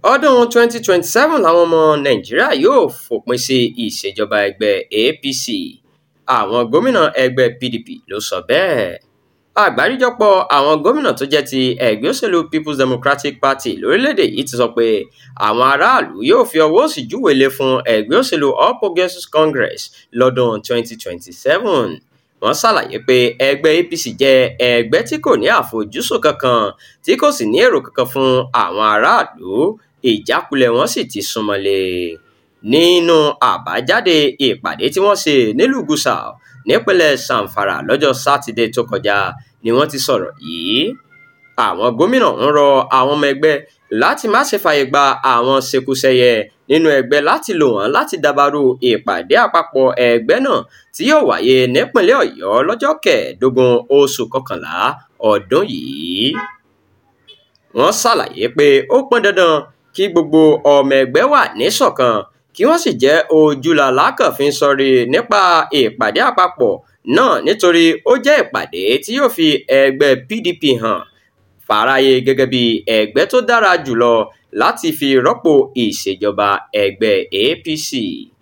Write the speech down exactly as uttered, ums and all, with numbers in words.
ọdún twenty twenty seven làwọn ọmọ nàìjíríà yóò fòpin sí ìṣèjọba ẹgbẹ́ A P C. Àwọn gómìnà ẹgbẹ́ P D P ló sọ bẹ́ẹ̀. Àgbáríjọpọ̀ àwọn gómìnà tó jẹ́ ti ẹgbẹ́ òṣèlú People's Democratic Party lórílẹ̀‐èdè yìí ti sọ pé àwọn aráàlú yóò fi ọwọ́ òsì júwèé fún ẹgbẹ́ òṣèlú All Progressives Congress lọ́dún twenty twenty seven. Wọ́n ṣàlàyé pé ẹgbẹ́ A P C jẹ́ ẹgbẹ́ tí kò ní àfojúsùn kankan tí kò sì ní èrò kankan fún àwọn aráàlú, ìjákulẹ̀ wọn sì ti súnmọ́lé. Nínú àbájáde ìpàdé tí wọ́n ṣe nílùú Gusau nípínlẹ̀ Zamfara lọ́jọ́ sátidé tó kọjá ni wọ́n ti sọ̀rọ̀ yìí. Àwọn gómìnà ń rọ àwọn ọmọ ẹgbẹ́ láti má ṣe fààyè gba àwọn ṣekúṣẹyẹ nínú ẹgbẹ́ láti lò wọ́n láti dàbàrú ìpàdé àpapọ̀ ẹgbẹ́ náà tí yóò wáyé nípínlẹ̀ Ọ̀yọ́ lọ́jọ́ kẹẹ̀ẹ́dógún oṣù kọkànlá ọdún yìí. Wọ́n ṣàlàyé pé ó pọn dandan kí gbogbo ọmọ ẹgbẹ́ wà níṣọ̀kan kí wọ́n sì jẹ́ ojúlàlá kànfin sọrí nípa ìpàdé àpapọ̀ náà nítorí ó jẹ́ ìpàdé tí yóò fi ẹgbẹ́ P D P hàn fáráyé gẹ́gẹ́ bí ẹgbẹ́ tó dára jùlọ láti fi rọ́pò ìṣèjọba ẹgbẹ́ A P C.